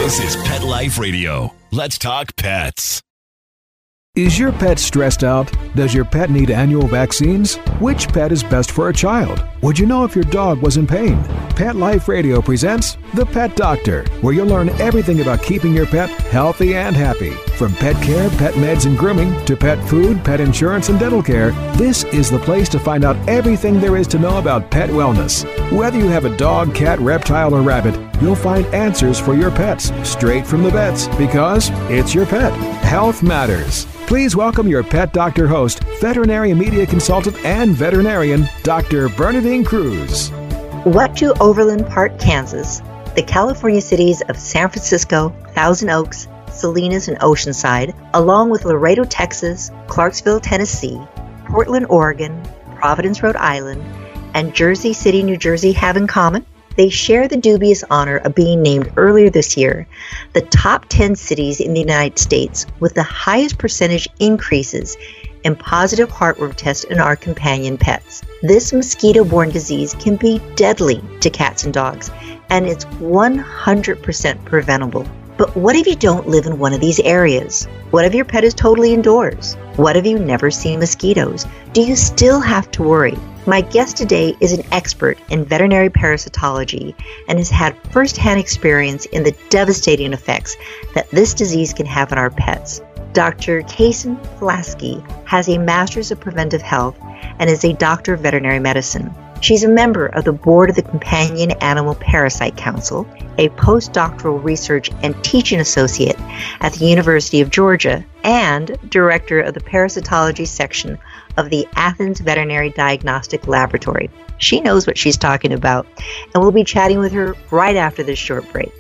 This is Pet Life Radio. Let's talk pets. Is your pet stressed out? Does your pet need annual vaccines? Which pet is best for a child? Would you know if your dog was in pain? Pet Life Radio presents The Pet Doctor, where you'll learn everything about keeping your pet healthy and happy. From pet care, pet meds and grooming, to pet food, pet insurance, and dental care, this is the place to find out everything there is to know about pet wellness. Whether you have a dog, cat, reptile, or rabbit, you'll find answers for your pets straight from the vets, because it's your pet. Health matters. Please welcome your Pet Doctor host, veterinary media consultant and veterinarian, Dr. Bernadine Cruz. What do Overland Park, Kansas, the California cities of San Francisco, Thousand Oaks, Salinas, and Oceanside, along with Laredo, Texas, Clarksville, Tennessee, Portland, Oregon, Providence, Rhode Island, and Jersey City, New Jersey have in common? They share the dubious honor of being named earlier this year the top 10 cities in the United States with the highest percentage increases in positive heartworm tests in our companion pets. This mosquito-borne disease can be deadly to cats and dogs, and it's 100% preventable. But what if you don't live in one of these areas? What if your pet is totally indoors? What if you've never seen mosquitoes? Do you still have to worry? My guest today is an expert in veterinary parasitology and has had first-hand experience in the devastating effects that this disease can have on our pets. Dr. Kaysen Pulaski has a Master's of Preventive Health and is a doctor of veterinary medicine. She's a member of the board of the Companion Animal Parasite Council, a postdoctoral research and teaching associate at the University of Georgia, and director of the parasitology section of the Athens Veterinary Diagnostic Laboratory. She knows what she's talking about, and we'll be chatting with her right after this short break.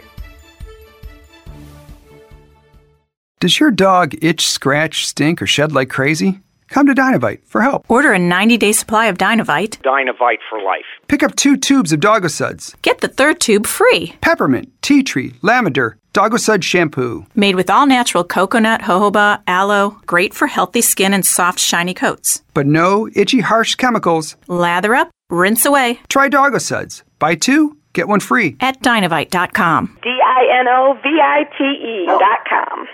Does your dog itch, scratch, stink, or shed like crazy? Come to Dinovite for help. Order a 90-day supply of Dinovite. Dinovite for life. Pick up 2 tubes of Doggo Suds. Get the 3rd tube free. Peppermint, tea tree, lavender, Doggo Sud shampoo. Made with all-natural coconut, jojoba, aloe. Great for healthy skin and soft, shiny coats. But no itchy, harsh chemicals. Lather up, rinse away. Try Doggo Suds. Buy 2, get 1 free. At Dinovite.com. DINOVITE.com.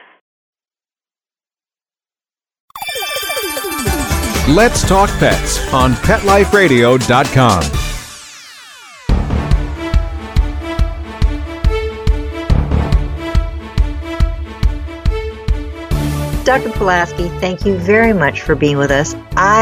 Let's Talk Pets on PetLifeRadio.com. Dr. Pulaski, thank you very much for being with us.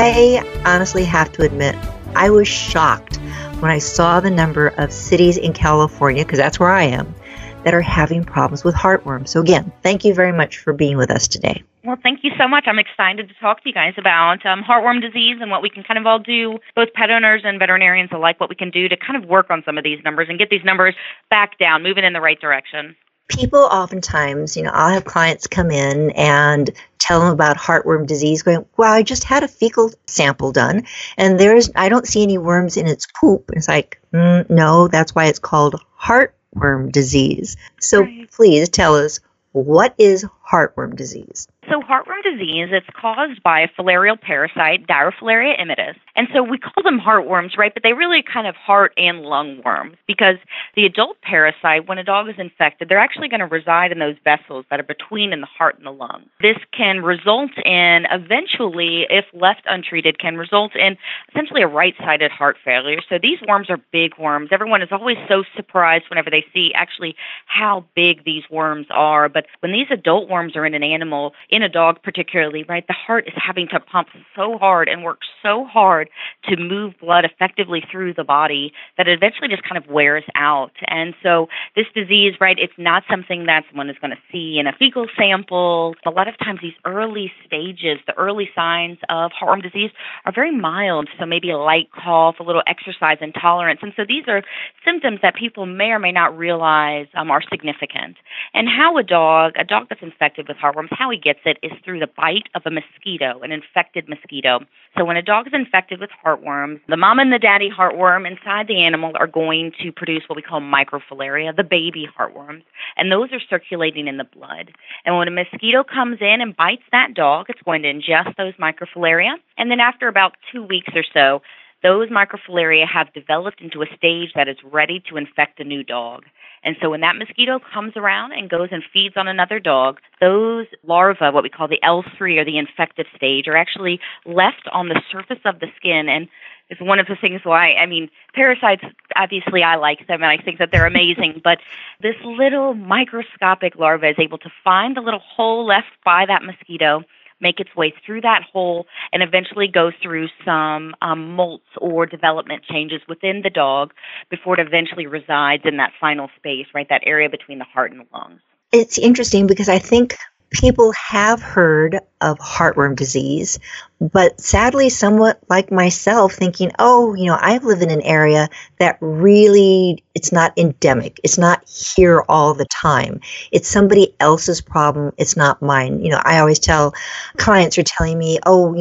I honestly have to admit, I was shocked when I saw the number of cities in California, because that's where I am, that are having problems with heartworms. So again, thank you very much for being with us today. Well, thank you so much. I'm excited to talk to you guys about heartworm disease and what we can kind of all do, both pet owners and veterinarians alike, what we can do to kind of work on some of these numbers and get these numbers back down, moving in the right direction. People oftentimes, I'll have clients come in and tell them about heartworm disease going, well, I just had a fecal sample done and I don't see any worms in its poop. It's like, no, that's why it's called heartworm disease. So Please tell us, what is heartworm disease? So heartworm disease, it's caused by a filarial parasite, Dirofilaria immitis. And so we call them heartworms, right? But they really are kind of heart and lung worms because the adult parasite, when a dog is infected, they're actually going to reside in those vessels that are between in the heart and the lung. This can result in, eventually, if left untreated, can result in essentially a right-sided heart failure. So these worms are big worms. Everyone is always so surprised whenever they see actually how big these worms are. But when these adult worms are in an animal, in a dog particularly, right, the heart is having to pump so hard and work so hard to move blood effectively through the body that it eventually just kind of wears out. And so this disease, right, it's not something that someone is going to see in a fecal sample. A lot of times these early stages, the early signs of heartworm disease are very mild, so maybe a light cough, a little exercise intolerance. And so these are symptoms that people may or may not realize are significant. And how a dog that's infected with heartworms, how he gets it is through the bite of a mosquito, an infected mosquito. So when a dog is infected with heartworms, the mom and the daddy heartworm inside the animal are going to produce what we call microfilaria, the baby heartworms, and those are circulating in the blood. And when a mosquito comes in and bites that dog, it's going to ingest those microfilaria, and then after about 2 weeks or so, those microfilaria have developed into a stage that is ready to infect a new dog. And so when that mosquito comes around and goes and feeds on another dog, those larvae, what we call the L3 or the infective stage, are actually left on the surface of the skin. And it's one of the things why, parasites, obviously I like them and I think that they're amazing, but this little microscopic larva is able to find the little hole left by that mosquito, make its way through that hole, and eventually go through some molts or development changes within the dog before it eventually resides in that final space, right, that area between the heart and the lungs. It's interesting because I think people have heard of heartworm disease, but sadly, somewhat like myself, thinking, I live in an area that really, it's not endemic. It's not here all the time. It's somebody else's problem. It's not mine. I always tell clients are telling me,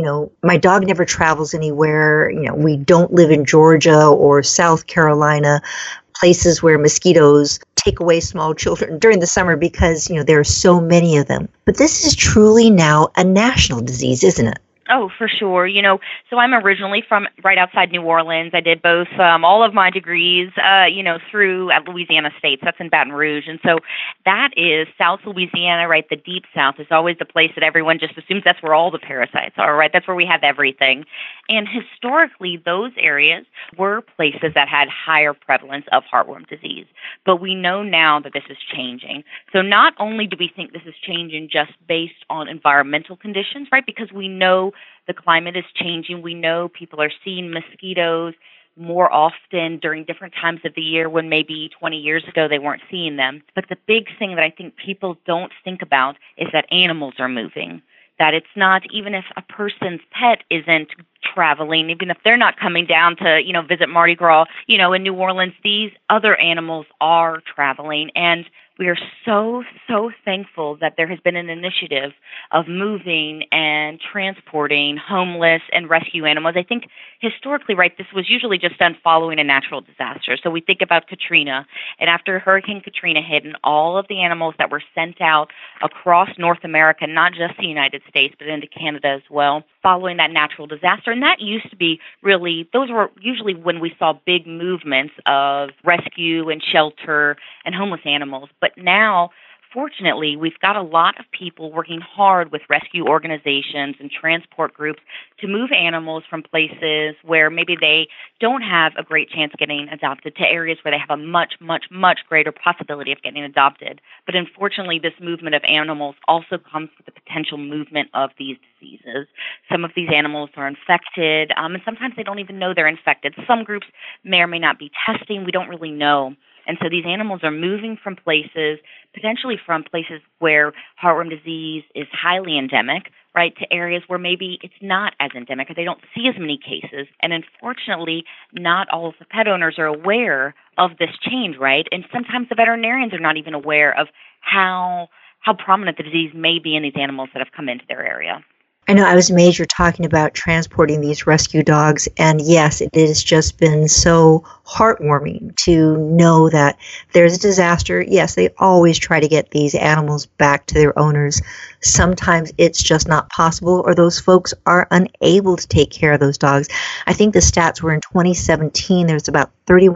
my dog never travels anywhere. We don't live in Georgia or South Carolina, places where mosquitoes take away small children during the summer because, there are so many of them. But this is truly now a national disease, isn't it? Oh, for sure. So I'm originally from right outside New Orleans. I did both, all of my degrees, through at Louisiana State. That's in Baton Rouge. And so that is South Louisiana, right? The deep South is always the place that everyone just assumes that's where all the parasites are, right? That's where we have everything. And historically, those areas were places that had higher prevalence of heartworm disease. But we know now that this is changing. So not only do we think this is changing just based on environmental conditions, right? Because we know the climate is changing. We know people are seeing mosquitoes more often during different times of the year when maybe 20 years ago they weren't seeing them. But the big thing that I think people don't think about is that animals are moving. That it's not, even if a person's pet isn't traveling, even if they're not coming down to, visit Mardi Gras, in New Orleans, these other animals are traveling. And we are so, so thankful that there has been an initiative of moving and transporting homeless and rescue animals. I think historically, right, this was usually just done following a natural disaster. So we think about Katrina, and after Hurricane Katrina hit and all of the animals that were sent out across North America, not just the United States, but into Canada as well, following that natural disaster. And that used to be really, those were usually when we saw big movements of rescue and shelter and homeless animals. But now, fortunately, we've got a lot of people working hard with rescue organizations and transport groups to move animals from places where maybe they don't have a great chance getting adopted to areas where they have a much, much, much greater possibility of getting adopted. But unfortunately, this movement of animals also comes with the potential movement of these diseases. Some of these animals are infected, and sometimes they don't even know they're infected. Some groups may or may not be testing. We don't really know. And so these animals are moving from places, potentially from places where heartworm disease is highly endemic, right, to areas where maybe it's not as endemic or they don't see as many cases. And unfortunately, not all of the pet owners are aware of this change, right? And sometimes the veterinarians are not even aware of how prominent the disease may be in these animals that have come into their area. I know I was amazed you're talking about transporting these rescue dogs, and yes, it has just been so heartwarming to know that there's a disaster. Yes, they always try to get these animals back to their owners. Sometimes it's just not possible, or those folks are unable to take care of those dogs. I think the stats were in 2017, there's about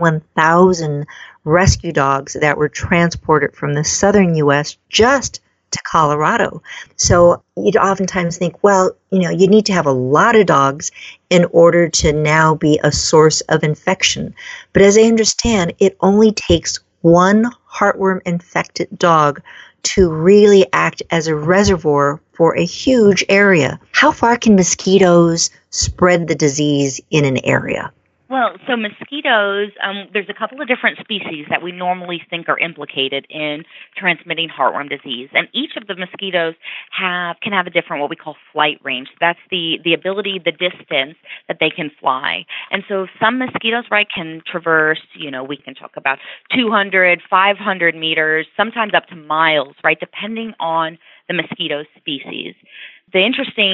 31,000 rescue dogs that were transported from the southern U.S. just to Colorado. So you'd oftentimes think, well, you need to have a lot of dogs in order to now be a source of infection. But as I understand, it only takes one heartworm infected dog to really act as a reservoir for a huge area. How far can mosquitoes spread the disease in an area? Well, so mosquitoes, there's a couple of different species that we normally think are implicated in transmitting heartworm disease. And each of the mosquitoes can have a different what we call flight range. That's the ability, the distance that they can fly. And so some mosquitoes, right, can traverse, we can talk about 200, 500 meters, sometimes up to miles, right, depending on the mosquito species. The interesting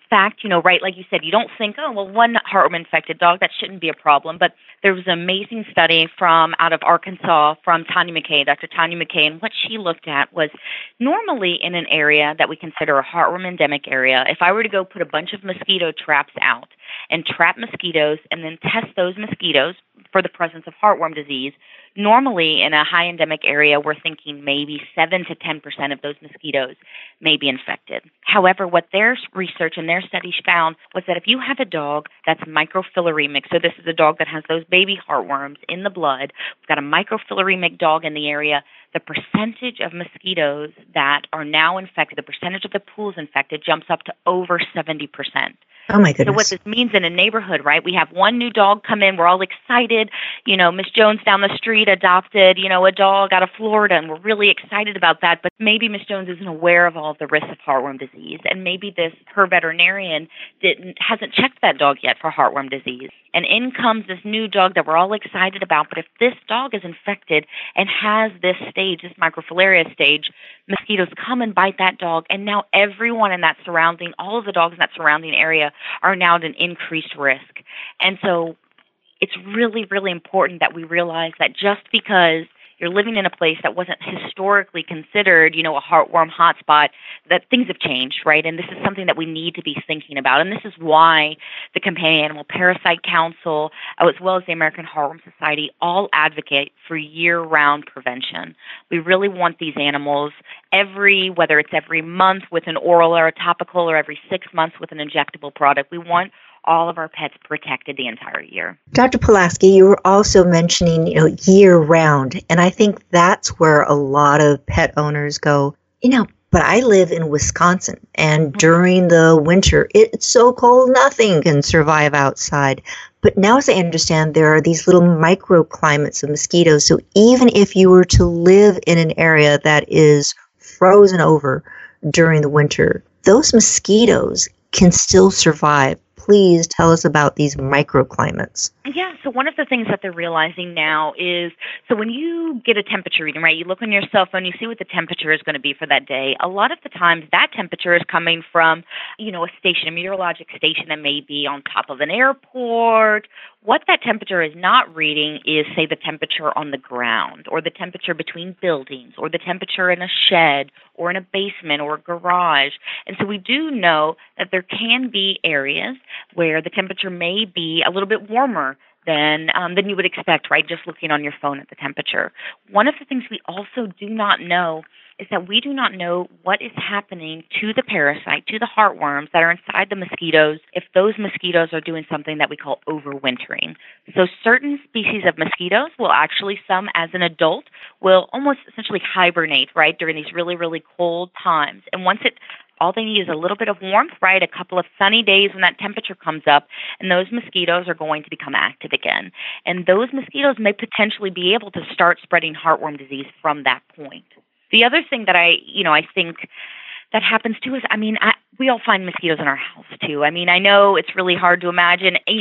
fact, right, like you said, you don't think, oh, well, one heartworm-infected dog, that shouldn't be a problem. But there was an amazing study from out of Arkansas from Tanya McKay, Dr. Tanya McKay, and what she looked at was normally in an area that we consider a heartworm endemic area, if I were to go put a bunch of mosquito traps out and trap mosquitoes and then test those mosquitoes for the presence of heartworm disease, normally in a high endemic area, we're thinking maybe 7 to 10% of those mosquitoes may be infected. However, what their research and their studies found was that if you have a dog that's microfilariemic, so this is a dog that has those baby heartworms in the blood, we've got a microfilariemic dog in the area, the percentage of mosquitoes that are now infected, the percentage of the pools infected jumps up to over 70%. Oh, my goodness. So what this means in a neighborhood, right, we have one new dog come in, we're all excited, Miss Jones down the street adopted, a dog out of Florida, and we're really excited about that, but maybe Miss Jones isn't aware of all of the risks of heartworm disease, and maybe her veterinarian hasn't checked that dog yet for heartworm disease. And in comes this new dog that we're all excited about, but if this dog is infected and has this stage, this microfilaria stage, mosquitoes come and bite that dog, and now everyone in that surrounding, all of the dogs in that surrounding area are now at an increased risk. And so it's really, really important that we realize that just because you're living in a place that wasn't historically considered, a heartworm hotspot, that things have changed, right? And this is something that we need to be thinking about. And this is why the Companion Animal Parasite Council, as well as the American Heartworm Society, all advocate for year-round prevention. We really want these animals whether it's every month with an oral or a topical, or every 6 months with an injectable product. We want all of our pets protected the entire year. Dr. Pulaski, you were also mentioning, year-round, and I think that's where a lot of pet owners go, but I live in Wisconsin, and during the winter, it's so cold, nothing can survive outside. But now, as I understand, there are these little microclimates of mosquitoes, so even if you were to live in an area that is frozen over during the winter, those mosquitoes can still survive. Please tell us about these microclimates. Yeah, so one of the things that they're realizing now is, so when you get a temperature reading, right, you look on your cell phone, you see what the temperature is going to be for that day. A lot of the times that temperature is coming from, a station, a meteorologic station that may be on top of an airport. What that temperature is not reading is, say, the temperature on the ground, or the temperature between buildings, or the temperature in a shed, or in a basement, or a garage. And so we do know that there can be areas where the temperature may be a little bit warmer than you would expect, right, just looking on your phone at the temperature. One of the things we also do not know is that we do not know what is happening to the parasite, to the heartworms that are inside the mosquitoes, if those mosquitoes are doing something that we call overwintering. So certain species of mosquitoes will actually, some as an adult, will almost essentially hibernate, right, during these really, really cold times. And all they need is a little bit of warmth, right, a couple of sunny days when that temperature comes up, and those mosquitoes are going to become active again. And those mosquitoes may potentially be able to start spreading heartworm disease from that point. The other thing that I think that happens too is, we all find mosquitoes in our house too. I know it's really hard to imagine, in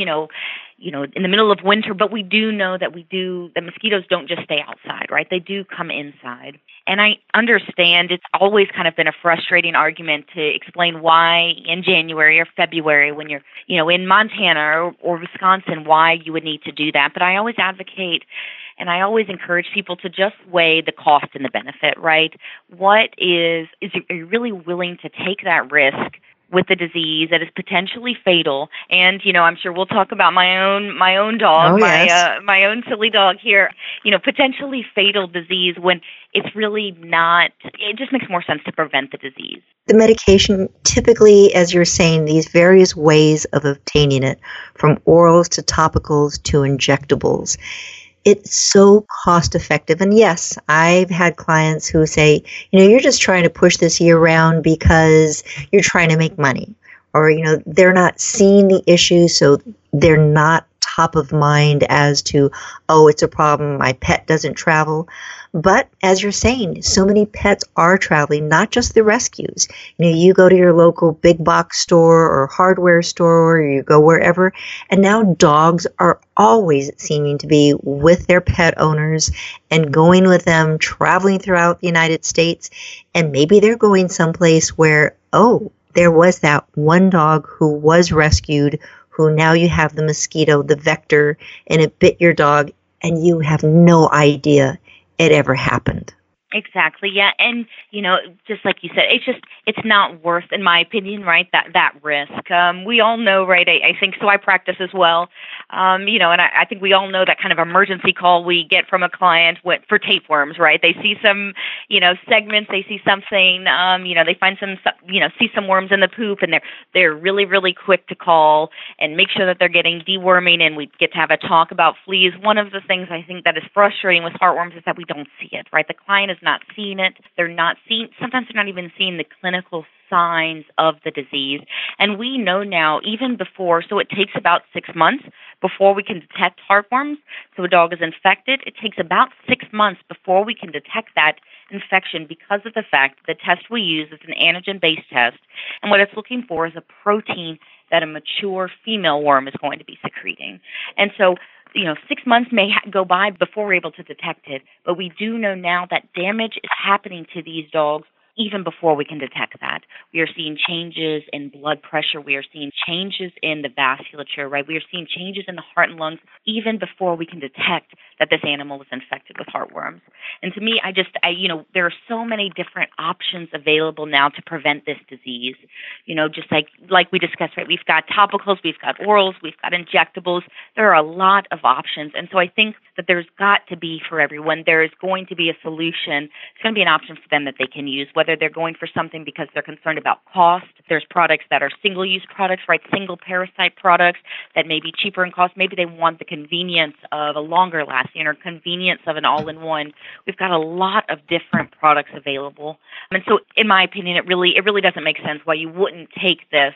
the middle of winter, but we do know that the mosquitoes don't just stay outside, right? They do come inside. And I understand it's always kind of been a frustrating argument to explain why in January or February, when you're, in Montana or Wisconsin, why you would need to do that. But I always advocate, and I always encourage people to just weigh the cost and the benefit, right? Are you really willing to take that risk with the disease that is potentially fatal? And, I'm sure we'll talk about my own dog, my own silly dog here, potentially fatal disease when it's really not, it just makes more sense to prevent the disease. The medication, typically, as you're saying, these various ways of obtaining it, from orals to topicals to injectables, it's so cost effective. And yes, I've had clients who say, you're just trying to push this year round because you're trying to make money, or, they're not seeing the issue, so they're not top of mind as to, oh, it's a problem, my pet doesn't travel. But as you're saying, so many pets are traveling, not just the rescues. You go to your local big box store or hardware store, or you go wherever, and now dogs are always seeming to be with their pet owners and going with them, traveling throughout the United States. And maybe they're going someplace where, there was that one dog who was rescued, who now you have the mosquito, the vector, and it bit your dog, and you have no idea it ever happened. Exactly. Yeah. And, just like you said, it's not worth, in my opinion, right, that risk. We all know, right, I think, so I practice as well, and I think we all know that kind of emergency call we get from a client for tapeworms, right? They see some, segments, they see something, they find see some worms in the poop, and they're really, really quick to call and make sure that they're getting deworming, and we get to have a talk about fleas. One of the things I think that is frustrating with heartworms is that we don't see it, right? The client is not seeing it. Sometimes they're not even seeing the clinical signs of the disease. And we know now, even before, so it takes about 6 months before we can detect heartworms. So a dog is infected. It takes about 6 months before we can detect that infection because of the fact that the test we use is an antigen-based test. And what it's looking for is a protein that a mature female worm is going to be secreting. And so 6 months may go by before we're able to detect it, but we do know now that damage is happening to these dogs even before we can detect that. We are seeing changes in blood pressure. We are seeing changes in the vasculature, right? We are seeing changes in the heart and lungs even before we can detect that this animal is infected with heartworms. And to me, there are so many different options available now to prevent this disease. Just like we discussed, right? We've got topicals, we've got orals, we've got injectables. There are a lot of options. And so I think that there's got to be, for everyone, there is going to be a solution. It's going to be an option for them that they can use, whether they're going for something because they're concerned about cost. There's products that are single-use products, right? Single parasite products that may be cheaper in cost. Maybe they want the convenience of a longer lasting or convenience of an all-in-one. We've got a lot of different products available. And so in my opinion, it really doesn't make sense why you wouldn't take this,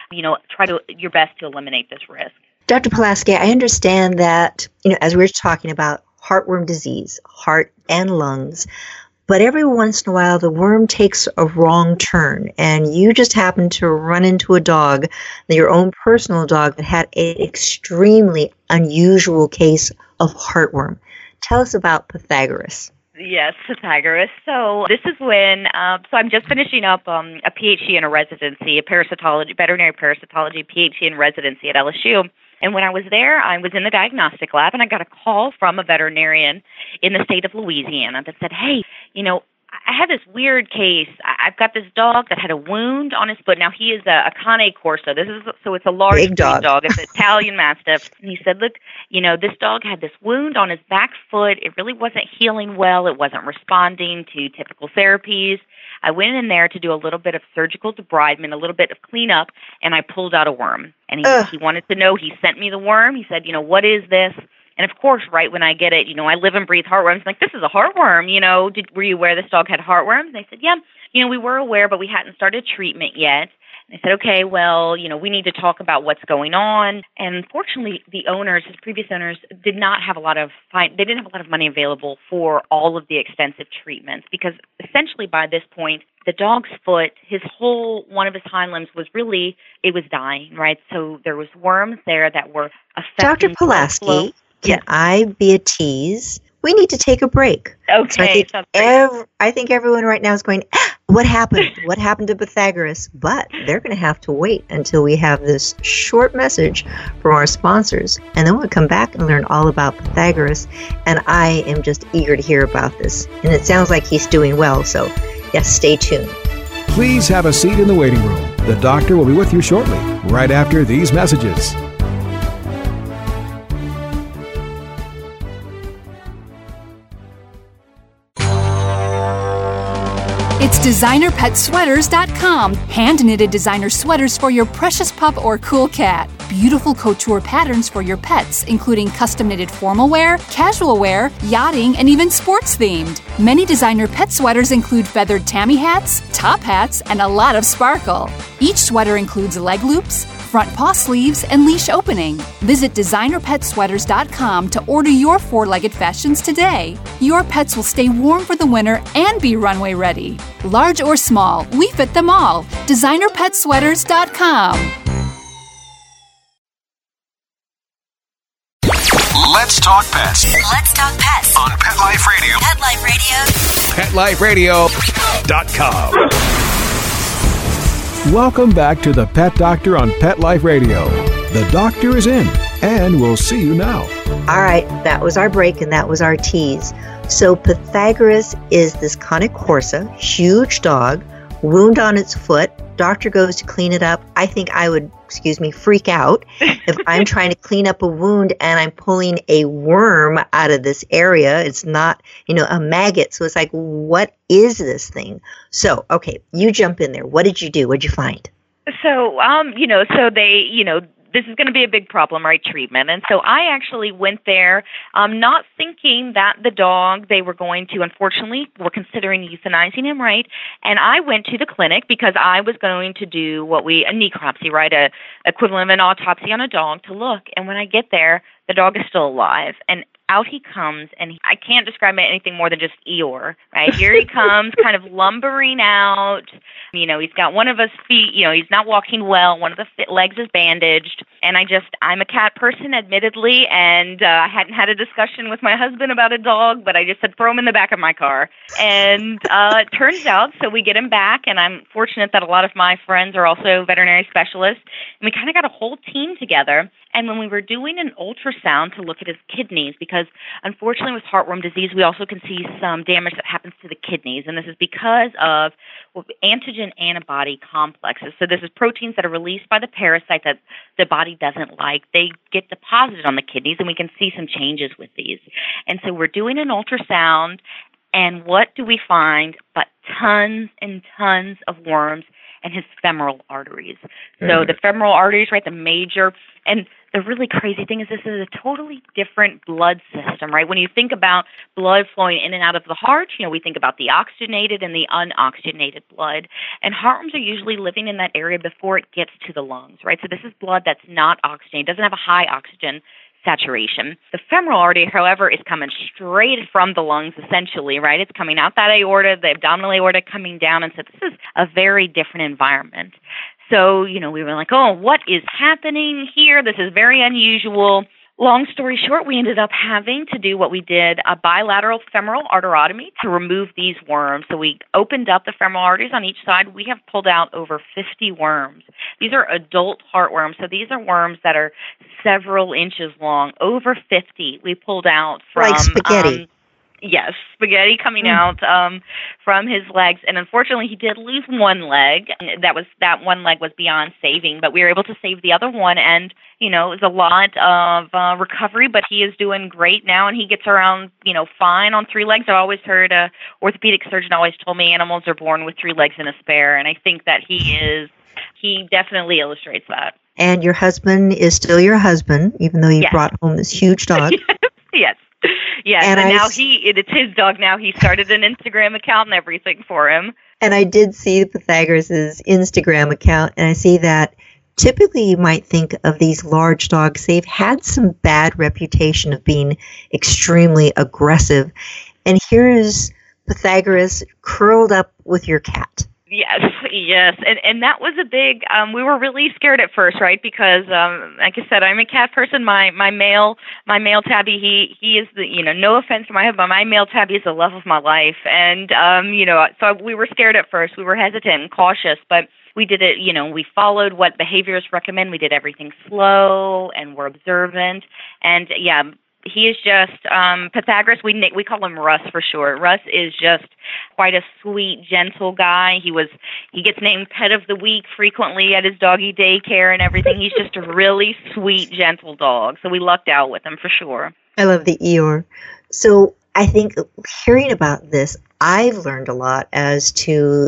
try your best to eliminate this risk. Dr. Pulaski, I understand that, as we're talking about heartworm disease, heart and lungs, but every once in a while the worm takes a wrong turn and you just happen to run into a dog, your own personal dog, that had an extremely unusual case of heartworm. Tell us about Pythagoras. Yes, Pythagoras. So this is when, I'm just finishing up a PhD in a residency, veterinary parasitology PhD in residency at LSU. And when I was there, I was in the diagnostic lab, and I got a call from a veterinarian in the state of Louisiana that said, hey, I had this weird case. I've got this dog that had a wound on his foot. Now, he is a Cane Corso. It's a large big dog. It's an Italian Mastiff. And he said, look, this dog had this wound on his back foot. It really wasn't healing well. It wasn't responding to typical therapies. I went in there to do a little bit of surgical debridement, a little bit of cleanup, and I pulled out a worm. And he wanted to know. He sent me the worm. He said, what is this? And of course, right when I get it, I live and breathe heartworms. I'm like, this is a heartworm. Were you aware this dog had heartworms? And they said, yeah, we were aware, but we hadn't started treatment yet. And I said, okay, well, we need to talk about what's going on. And unfortunately, the owners, his previous owners, didn't have a lot of money available for all of the extensive treatments because essentially by this point, the dog's foot, one of his hind limbs it was dying, right? So there was worms there that were affecting. Dr. Pulaski, can I be a tease? We need to take a break. Okay. So I think everyone right now is going, what happened? What happened to Pythagoras? But they're going to have to wait until we have this short message from our sponsors. And then we'll come back and learn all about Pythagoras. And I am just eager to hear about this. And it sounds like he's doing well. So, yes, stay tuned. Please have a seat in the waiting room. The doctor will be with you shortly, right after these messages. It's DesignerPetSweaters.com. Hand-knitted designer sweaters for your precious pup or cool cat. Beautiful couture patterns for your pets, including custom-knitted formal wear, casual wear, yachting, and even sports-themed. Many designer pet sweaters include feathered tammy hats, top hats, and a lot of sparkle. Each sweater includes leg loops, front paw sleeves, and leash opening. Visit DesignerPetSweaters.com to order your four-legged fashions today. Your pets will stay warm for the winter and be runway ready. Large or small, we fit them all. DesignerPetSweaters.com. Let's talk pets. Let's talk pets On Pet Life Radio. Pet Life Radio. PetLifeRadio.com. Welcome back to the Pet Doctor on Pet Life Radio. The doctor is in, and we'll see you now. All right, that was our break and that was our tease. So Pythagoras is this Cane Corso, huge dog, wound on its foot. Doctor goes to clean it up. I think I would, freak out if I'm trying to clean up a wound and I'm pulling a worm out of this area. It's not, a maggot. So it's like, what is this thing? So, okay, you jump in there. What did you do? What did you find? So, this is going to be a big problem, right, treatment. And so I actually went there not thinking that the dog, they were going to, unfortunately, were considering euthanizing him, right? And I went to the clinic because I was going to do a necropsy, right, a equivalent of an autopsy on a dog to look. And when I get there, the dog is still alive. And out he comes, and I can't describe anything more than just Eeyore, right? Here he comes, kind of lumbering out. He's got one of his feet, he's not walking well. One of the legs is bandaged. And I'm a cat person, admittedly, and I hadn't had a discussion with my husband about a dog, but I just said, throw him in the back of my car. And it turns out, so we get him back, and I'm fortunate that a lot of my friends are also veterinary specialists, and we kind of got a whole team together. And when we were doing an ultrasound to look at his kidneys, because unfortunately with heartworm disease, we also can see some damage that happens to the kidneys. And this is because of antigen-antibody complexes. So this is proteins that are released by the parasite that the body doesn't like. They get deposited on the kidneys, and we can see some changes with these. And so we're doing an ultrasound, and what do we find but tons and tons of worms in his femoral arteries. So the femoral arteries, right, the major, and the really crazy thing is this is a totally different blood system, right? When you think about blood flowing in and out of the heart, we think about the oxygenated and the unoxygenated blood. And heartworms are usually living in that area before it gets to the lungs, right? So this is blood that's not oxygenated, doesn't have a high oxygen saturation. The femoral artery, however, is coming straight from the lungs, essentially, right? It's coming out that aorta, the abdominal aorta coming down, and so this is a very different environment. So, we were like, oh, what is happening here? This is very unusual. Long story short, we ended up having to do what we did, a bilateral femoral arterotomy to remove these worms. So we opened up the femoral arteries on each side. We have pulled out over 50 worms. These are adult heartworms. So these are worms that are several inches long, over 50 we pulled out from... Like spaghetti. Yes, spaghetti coming out from his legs, and unfortunately, he did lose one leg. That one leg was beyond saving, but we were able to save the other one. And it was a lot of recovery, but he is doing great now, and he gets around fine on three legs. I've always heard a orthopedic surgeon always told me animals are born with three legs and a spare, and I think that he definitely illustrates that. And your husband is still your husband, even though you brought home this huge dog. Yes. Yes, and now it's his dog now. He started an Instagram account and everything for him. And I did see Pythagoras' Instagram account, and I see that typically you might think of these large dogs. They've had some bad reputation of being extremely aggressive. And here is Pythagoras curled up with your cat. Yes. And that was a big, we were really scared at first, right? Because, like I said, I'm a cat person. My male tabby, he is no offense to my husband, but my male tabby is the love of my life. And, so we were scared at first. We were hesitant and cautious, but we did it, we followed what behaviorists recommend. We did everything slow and we're observant. And he is just, Pythagoras, we call him Russ for short. Russ is just quite a sweet, gentle guy. He gets named Pet of the Week frequently at his doggy daycare and everything. He's just a really sweet, gentle dog. So we lucked out with him for sure. I love the Eeyore. So I think hearing about this, I've learned a lot as to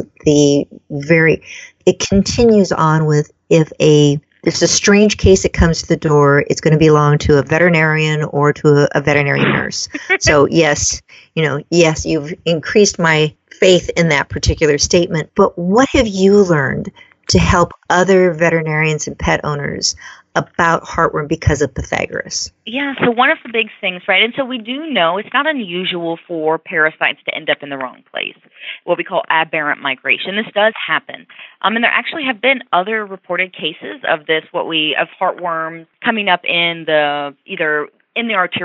it continues on with if it's a strange case that comes to the door, it's going to belong to a veterinarian or to a veterinary nurse. So yes, you've increased my faith in that particular statement. But what have you learned to help other veterinarians and pet owners about heartworm because of Pythagoras? Yeah, so one of the big things, right, and so we do know it's not unusual for parasites to end up in the wrong place, what we call aberrant migration. This does happen. And there actually have been other reported cases of this, of heartworms coming up in either in the arterial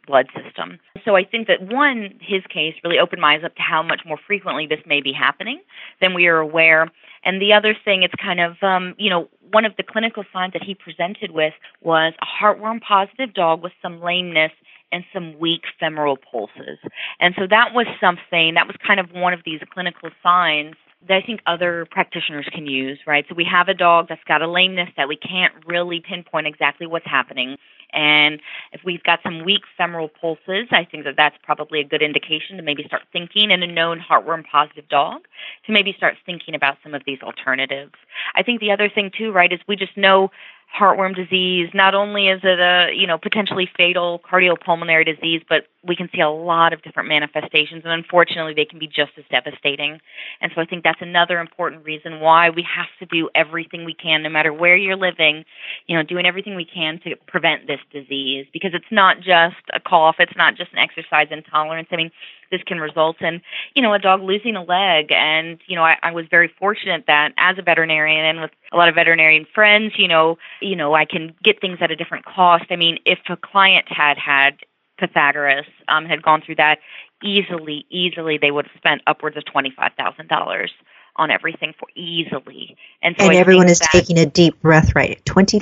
blood system. So I think that one, his case really opened my eyes up to how much more frequently this may be happening than we are aware. And the other thing, it's kind of, one of the clinical signs that he presented with was a heartworm-positive dog with some lameness and some weak femoral pulses. And so that was kind of one of these clinical signs that I think other practitioners can use, right? So we have a dog that's got a lameness that we can't really pinpoint exactly what's happening. And if we've got some weak femoral pulses, I think that that's probably a good indication to maybe start thinking, in a known heartworm-positive dog, to maybe start thinking about some of these alternatives. I think the other thing, too, right, is we just know heartworm disease, not only is it a, potentially fatal cardiopulmonary disease, but we can see a lot of different manifestations, and unfortunately they can be just as devastating. And so I think that's another important reason why we have to do everything we can, no matter where you're living, doing everything we can to prevent this disease, because it's not just a cough, it's not just an exercise intolerance. I mean, this can result in, a dog losing a leg. And, I was very fortunate that as a veterinarian and with a lot of veterinarian friends, I can get things at a different cost. I mean, if a client had Pythagoras, had gone through that, easily, they would have spent upwards of $25,000 on everything for easily. And so everyone is taking a deep breath, right?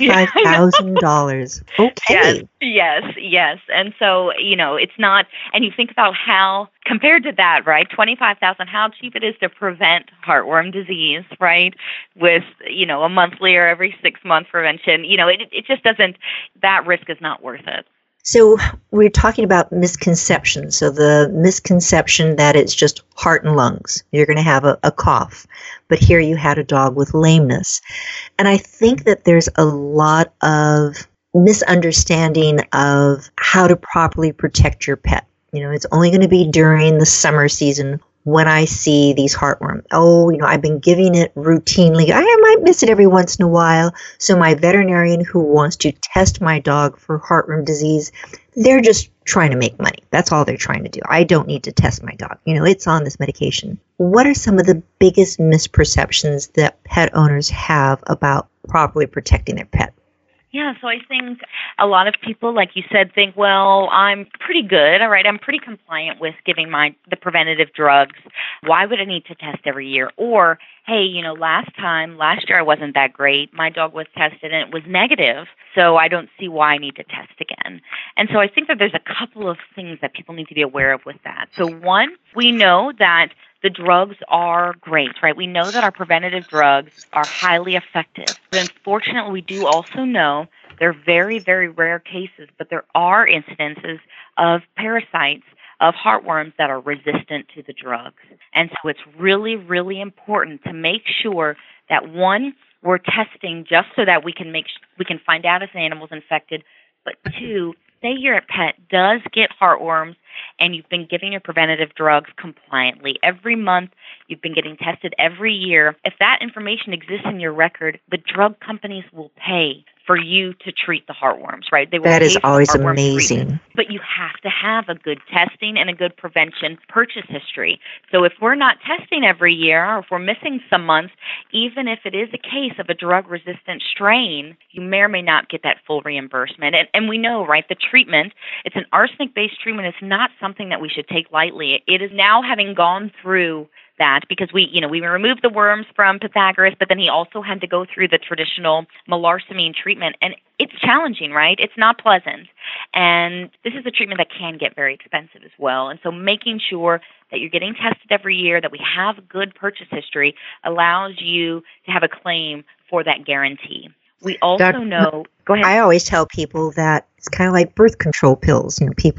$25,000. Okay. Yes. And so, it's not, and you think about how, compared to that, right, $25,000, how cheap it is to prevent heartworm disease, right, with, a monthly or every 6 month prevention, it just doesn't, that risk is not worth it. So we're talking about misconceptions. So the misconception that it's just heart and lungs. You're going to have a cough. But here you had a dog with lameness. And I think that there's a lot of misunderstanding of how to properly protect your pet. It's only going to be during the summer season when I see these heartworms. I've been giving it routinely. I might miss it every once in a while. So my veterinarian who wants to test my dog for heartworm disease, they're just trying to make money. That's all they're trying to do. I don't need to test my dog. It's on this medication. What are some of the biggest misperceptions that pet owners have about properly protecting their pet? Yeah, so I think a lot of people, like you said, think, well, I'm pretty good, all right, I'm pretty compliant with giving the preventative drugs. Why would I need to test every year? Or, hey, last year I wasn't that great. My dog was tested and it was negative, so I don't see why I need to test again. And so I think that there's a couple of things that people need to be aware of with that. So one, we know that the drugs are great, right? We know that our preventative drugs are highly effective. But unfortunately, we do also know they're very, very rare cases, but there are incidences of parasites, of heartworms that are resistant to the drugs. And so it's really, really important to make sure that, one, we're testing just so that we can find out if the animal's infected, but two, say your pet does get heartworms and you've been giving your preventative drugs compliantly. Every month you've been getting tested every year. If that information exists in your record, the drug companies will pay for you to treat the heartworms, right? They will that pay is for always amazing. Treatment. But you have to have a good testing and a good prevention purchase history. So if we're not testing every year, or if we're missing some months, even if it is a case of a drug-resistant strain, you may or may not get that full reimbursement. And we know, right, the treatment, it's an arsenic-based treatment. It's not something that we should take lightly. It is now having gone through that because we removed the worms from Pythagoras, but then he also had to go through the traditional melarsoline treatment. And it's challenging, right? It's not pleasant. And this is a treatment that can get very expensive as well. And so making sure that you're getting tested every year, that we have a good purchase history, allows you to have a claim for that guarantee. We also know... Go ahead. I always tell people that it's kind of like birth control pills.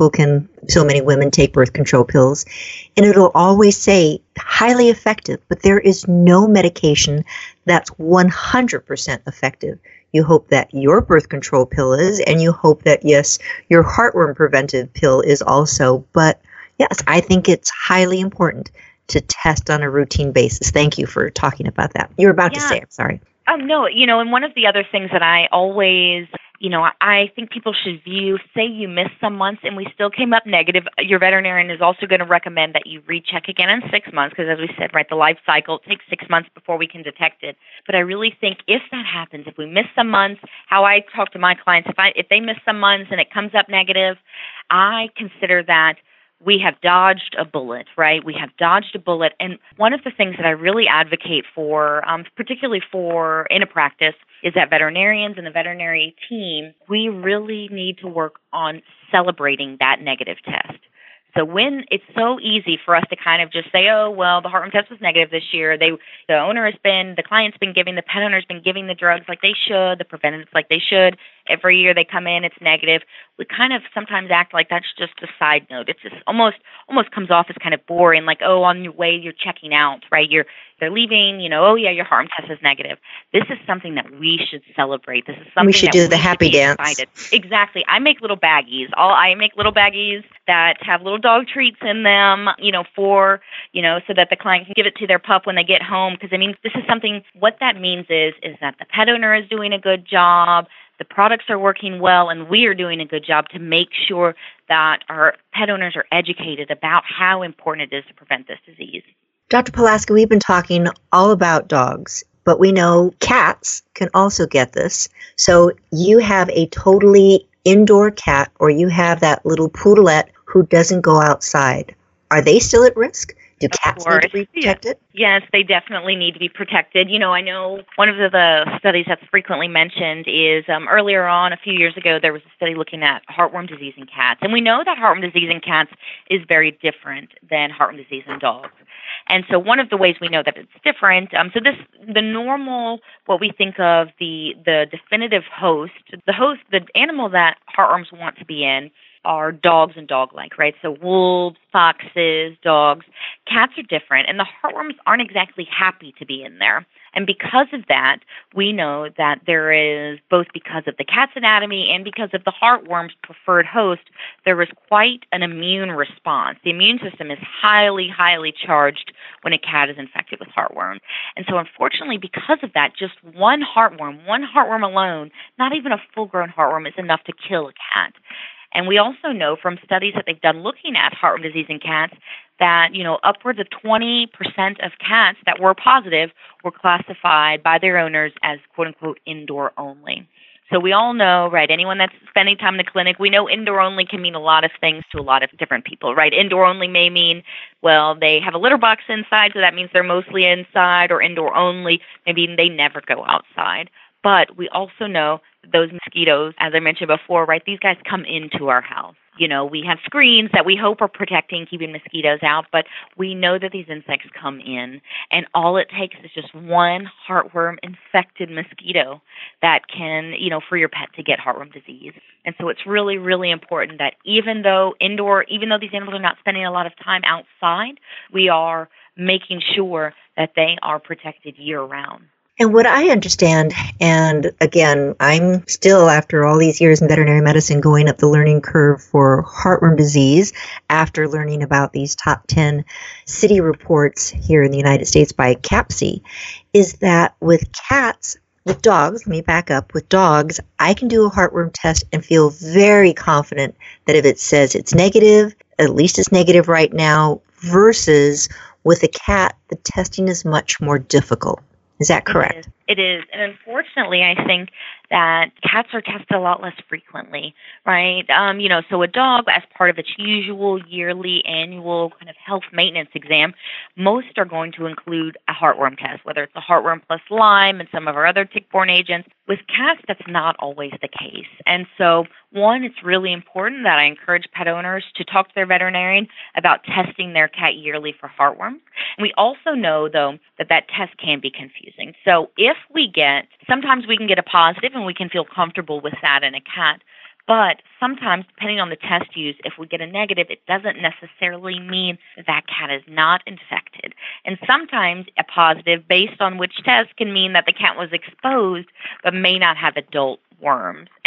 So many women take birth control pills, and it'll always say highly effective, but there is no medication that's 100% effective. You hope that your birth control pill is, and you hope that, yes, your heartworm preventive pill is also. But yes, I think it's highly important to test on a routine basis. Thank you for talking about that. You were about to say, I'm sorry. No, and one of the other things that I always I think people should view, say you missed some months and we still came up negative, your veterinarian is also going to recommend that you recheck again in 6 months because, as we said, right, the life cycle takes 6 months before we can detect it. But I really think if that happens, if we miss some months, how I talk to my clients, if they miss some months and it comes up negative, I consider that we have dodged a bullet, right? We have dodged a bullet. And one of the things that I really advocate for, particularly for in a practice, is that veterinarians and the veterinary team, we really need to work on celebrating that negative test. So when it's so easy for us to kind of just say, oh, well, the heartworm test was negative this year. The client's been giving, the pet owner's been giving the drugs like they should, the preventatives like they should. Every year they come in, it's negative. We kind of sometimes act like that's just a side note. It's just almost comes off as kind of boring, like, oh, on your way you're checking out, right? They're leaving, oh yeah, your heartworm test is negative. This is something that we should celebrate. This is something we should do the happy dance. Excited. Exactly. I make little baggies. I make little baggies that have little dog treats in them, so that the client can give it to their pup when they get home. Because this is something. What that means is that the pet owner is doing a good job. The products are working well, and we are doing a good job to make sure that our pet owners are educated about how important it is to prevent this disease. Dr. Palaska, we've been talking all about dogs, but we know cats can also get this. So you have a totally indoor cat, or you have that little poodlette who doesn't go outside. Are they still at risk? Do cats need to be protected? Yes, they definitely need to be protected. I know one of the studies that's frequently mentioned is earlier on, a few years ago, there was a study looking at heartworm disease in cats. And we know that heartworm disease in cats is very different than heartworm disease in dogs. And so one of the ways we know that it's different, the normal, what we think of the definitive host, the animal that heartworms want to be in, are dogs and dog-like, right? So wolves, foxes, dogs. Cats are different, and the heartworms aren't exactly happy to be in there. And because of that, we know that there is, both because of the cat's anatomy and because of the heartworm's preferred host, there is quite an immune response. The immune system is highly, highly charged when a cat is infected with heartworm. And so unfortunately, because of that, just one heartworm alone, not even a full-grown heartworm, is enough to kill a cat. And we also know from studies that they've done looking at heartworm disease in cats that, upwards of 20% of cats that were positive were classified by their owners as quote-unquote indoor only. So we all know, right, anyone that's spending time in the clinic, we know indoor only can mean a lot of things to a lot of different people, right? Indoor only may mean, well, they have a litter box inside, so that means they're mostly inside, or indoor only, maybe they never go outside. But we also know those mosquitoes, as I mentioned before, right, these guys come into our house. We have screens that we hope are protecting, keeping mosquitoes out, but we know that these insects come in, and all it takes is just one heartworm-infected mosquito that can, for your pet to get heartworm disease. And so it's really, really important that even though these animals are not spending a lot of time outside, we are making sure that they are protected year-round. And what I understand, and again, I'm still, after all these years in veterinary medicine, going up the learning curve for heartworm disease after learning about these top 10 city reports here in the United States by CAPC, is that with dogs, let me back up, with dogs, I can do a heartworm test and feel very confident that if it says it's negative, at least it's negative right now, versus with a cat, the testing is much more difficult. Is that correct? It is. And unfortunately, I think that cats are tested a lot less frequently, right? So a dog, as part of its usual yearly, annual kind of health maintenance exam, most are going to include a heartworm test, whether it's a heartworm plus Lyme and some of our other tick-borne agents. With cats, that's not always the case. And so, one, it's really important that I encourage pet owners to talk to their veterinarian about testing their cat yearly for heartworms. And we also know, though, that test can be confusing. So sometimes we can get a positive and we can feel comfortable with that in a cat. But sometimes, depending on the test used, if we get a negative, it doesn't necessarily mean that cat is not infected. And sometimes a positive, based on which test, can mean that the cat was exposed but may not have adult worms. And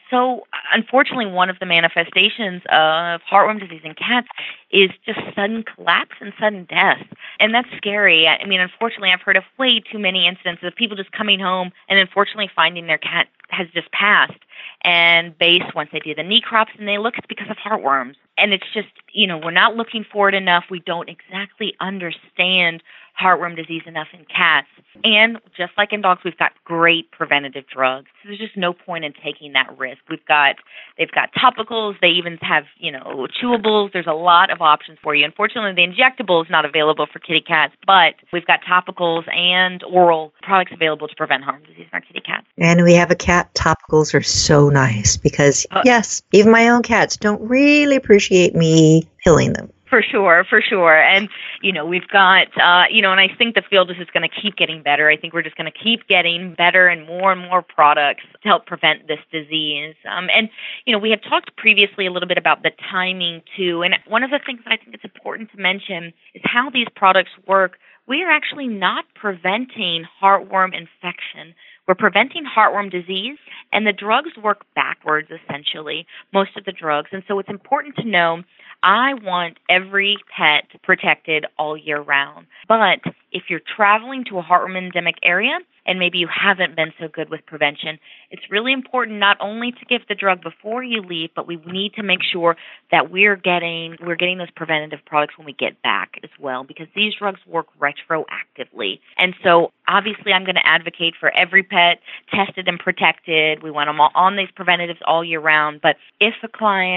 So, unfortunately, one of the manifestations of heartworm disease in cats is just sudden collapse and sudden death. And that's scary. I mean, unfortunately, I've heard of way too many instances of people just coming home and unfortunately finding their cat has just passed. And once they do the necrops and they look, it's because of heartworms. And it's just, we're not looking for it enough. We don't exactly understand heartworm disease enough in cats. And just like in dogs, we've got great preventative drugs. So there's just no point in taking that risk. They've got topicals. They even have, chewables. There's a lot of options for you. Unfortunately, the injectable is not available for kitty cats, but we've got topicals and oral products available to prevent heartworm disease in our kitty cats. And we have a cat. Topicals are so nice because, yes, even my own cats don't really appreciate me pilling them. For sure. And, we've got, and I think the field is just going to keep getting better. I think we're just going to keep getting better and more products to help prevent this disease. And, we had talked previously a little bit about the timing, too. And one of the things I think it's important to mention is how these products work. We are actually not preventing heartworm infection. We're preventing heartworm disease, and the drugs work backwards, essentially, most of the drugs. And so it's important to know I want every pet protected all year round. But if you're traveling to a heartworm endemic area and maybe you haven't been so good with prevention, it's really important not only to give the drug before you leave, but we need to make sure that we're getting those preventative products when we get back as well, because these drugs work retroactively. And so obviously I'm going to advocate for every pet tested and protected. We want them all on these preventatives all year round. But if a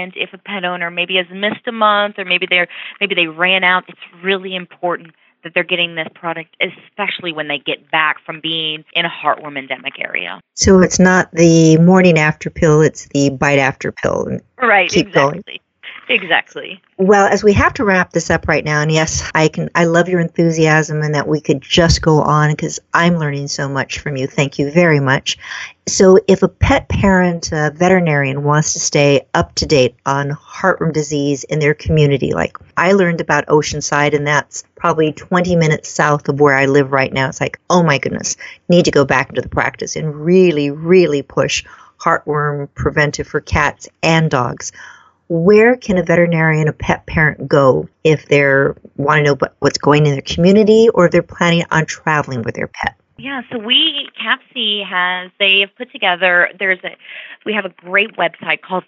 pet owner maybe has missed a month or maybe they ran out, it's really important that they're getting this product, especially when they get back from being in a heartworm endemic area. So it's not the morning after pill, it's the bite after pill. Right, keep exactly. Going. Exactly. Well, as we have to wrap this up right now, and yes, I love your enthusiasm and that we could just go on because I'm learning so much from you. Thank you very much. So if a pet parent, a veterinarian wants to stay up to date on heartworm disease in their community, like I learned about Oceanside, and that's probably 20 minutes south of where I live right now. It's like, oh my goodness, need to go back into the practice and really, really push heartworm preventive for cats and dogs. Where can a veterinarian, a pet parent go if they want to know what's going in their community or if they're planning on traveling with their pet? Yeah, so CAPC they have put together, we have a great website called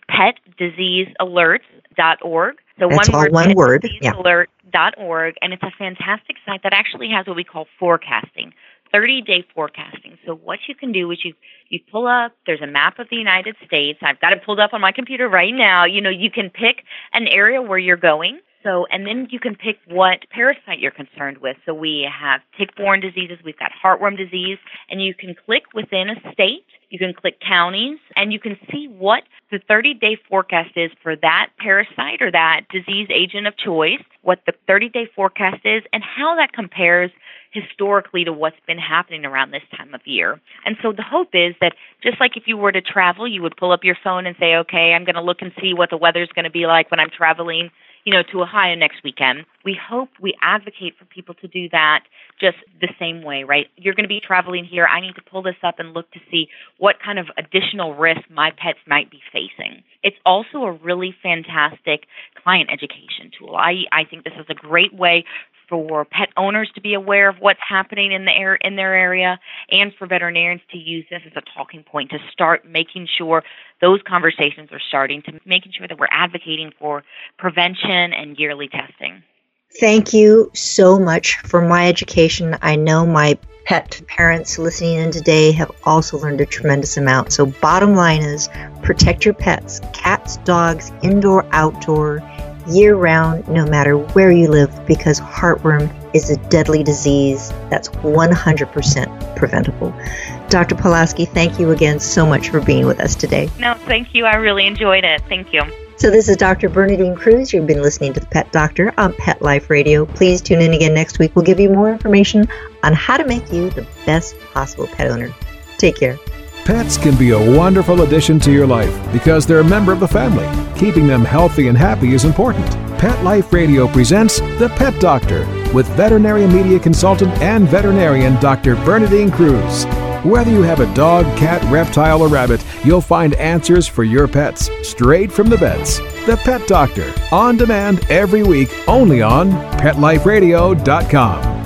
petdiseasealerts.org. So that's one word. Petdiseasealerts.org, and it's a fantastic site that actually has what we call forecasting. 30-day forecasting. So what you can do is you pull up, there's a map of the United States. I've got it pulled up on my computer right now. You can pick an area where you're going. So, and then you can pick what parasite you're concerned with. So we have tick-borne diseases, we've got heartworm disease, and you can click within a state, you can click counties, and you can see what the 30-day forecast is for that parasite or that disease agent of choice, what the 30-day forecast is, and how that compares historically to what's been happening around this time of year. And so the hope is that just like if you were to travel, you would pull up your phone and say, okay, I'm going to look and see what the weather's going to be like when I'm traveling, to Ohio next weekend. We advocate for people to do that just the same way, right? You're going to be traveling here. I need to pull this up and look to see what kind of additional risk my pets might be facing. It's also a really fantastic client education tool. I think this is a great way for pet owners to be aware of what's happening in their area, and for veterinarians to use this as a talking point to start making sure those conversations are starting, to making sure that we're advocating for prevention and yearly testing. Thank you so much for my education. I know my pet parents listening in today have also learned a tremendous amount. So bottom line is protect your pets, cats, dogs, indoor, outdoor, year-round, no matter where you live, because heartworm is a deadly disease that's 100% preventable. Dr. Pawlowski, thank you again so much for being with us today. No, thank you. I really enjoyed it. Thank you. So this is Dr. Bernadine Cruz. You've been listening to The Pet Doctor on Pet Life Radio. Please tune in again next week. We'll give you more information on how to make you the best possible pet owner. Take care. Pets can be a wonderful addition to your life because they're a member of the family. Keeping them healthy and happy is important. Pet Life Radio presents The Pet Doctor with veterinary media consultant and veterinarian Dr. Bernadine Cruz. Whether you have a dog, cat, reptile, or rabbit, you'll find answers for your pets straight from the vets. The Pet Doctor, on demand every week, only on PetLifeRadio.com.